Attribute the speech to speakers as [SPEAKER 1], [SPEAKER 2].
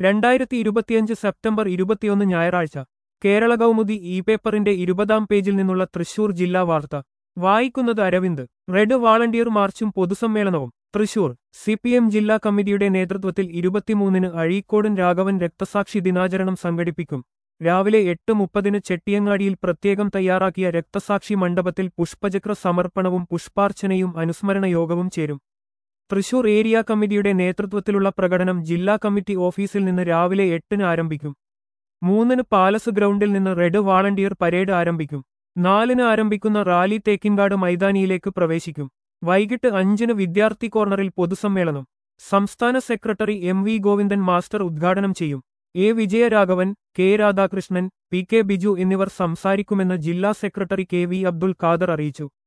[SPEAKER 1] 2025 September 21 ഞായറാഴ്ച Kerala Kaumudi E പേപ്പറിന്റെ 20-ാം പേജിൽ നിന്നുള്ള തൃശൂർ ജില്ലാ വാർത്ത വായിക്കുന്നത് അരവിന്ദ്. റെഡ് വാളണ്ടിയർ മാർച്ചും പൊതുസമ്മേളനവും തൃശൂർ. സിപിഎം ജില്ലാ കമ്മിറ്റിയുടെ നേതൃത്വത്തിൽ 23-ന് അഴീക്കോടൻ രാഘവൻ രക്തസാക്ഷി ദിനാചരണം സംഘടിപ്പിക്കും. രാവിലെ 8:30-ന് ചെട്ടിയങ്ങാടിയിൽ പ്രത്യേകം തയ്യാറാക്കിയ രക്തസാക്ഷി മണ്ഡപത്തിൽ പുഷ്പചക്ര സമർപ്പണവും പുഷ്പാർച്ചനയും അനുസ്മരണ യോഗവും ചേരും. തൃശൂർ ഏരിയ കമ്മിറ്റിയുടെ നേതൃത്വത്തിലുള്ള പ്രകടനം ജില്ലാ കമ്മിറ്റി ഓഫീസിൽ നിന്ന് രാവിലെ 8-ന് ആരംഭിക്കും. 3-ന് പാലസ് ഗ്രൗണ്ടിൽ നിന്ന് റെഡ് വാളണ്ടിയർ പരേഡ് ആരംഭിക്കും. 4-ന് ആരംഭിക്കുന്ന റാലി തേക്കിൻകാട് മൈതാനിയിലേക്ക് പ്രവേശിക്കും. വൈകിട്ട് 5-ന് വിദ്യാർത്ഥി കോർണറിൽ പൊതുസമ്മേളനം. സംസ്ഥാന സെക്രട്ടറി എം.വി. ഗോവിന്ദൻ മാസ്റ്റർ ഉദ്ഘാടനം ചെയ്യും. A. Vijayaraghavan, K. Radhakrishnan, P. K. Biju എന്നിവർ സംസാരിക്കുമെന്ന് ജില്ലാ secretary K. V. Abdul Khader അറിയിച്ചു.